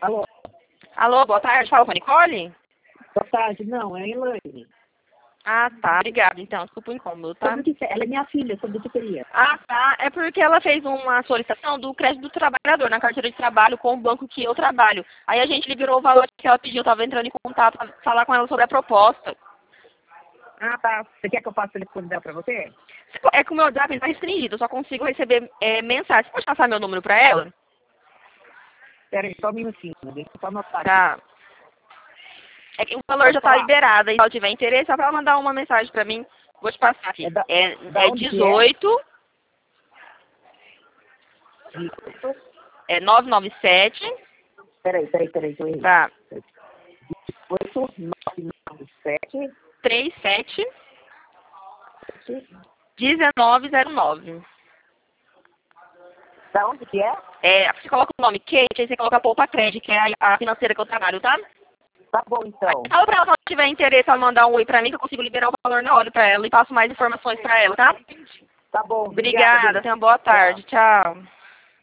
Alô, Alô, boa tarde. Fala com a Nicole? boa tarde. Não, é a Elaine. Ah, tá. Obrigada, então. Desculpa o incômodo, tá? Sobre o que ela é minha filha, sobre o que queria. Ah, tá. É porque ela fez uma solicitação do crédito do trabalhador na carteira de trabalho com o banco que eu trabalho. Aí a gente liberou o valor que ela pediu. Eu tava entrando em contato pra falar com ela sobre a proposta. Ah, tá. Você quer que eu passe o telefone dela pra você? É que o meu WhatsApp tá restringido. Eu só consigo receber mensagem. Você pode passar meu número pra ela? Pera aí, só um minutinho. Deixa eu só anotar aqui. Tá. É que o valor Pode já tá falar. liberado. E se ela tiver interesse, só pra ela mandar uma mensagem pra mim. Vou te passar aqui. Da É onde que 18... Isso. É 997... Peraí. Eu errei. Tá. 8997 37 1909. Da onde que é? Você coloca o nome Kate, aí você coloca a Poupa Cred, que é a financeira que eu trabalho, tá? Tá bom, então. Fala pra ela, se ela tiver interesse, ela mandar um oi pra mim, que eu consigo liberar o valor na hora pra ela e passo mais informações pra ela, tá? Tá bom. Obrigada, Beijo. tenha uma boa tarde. Tchau.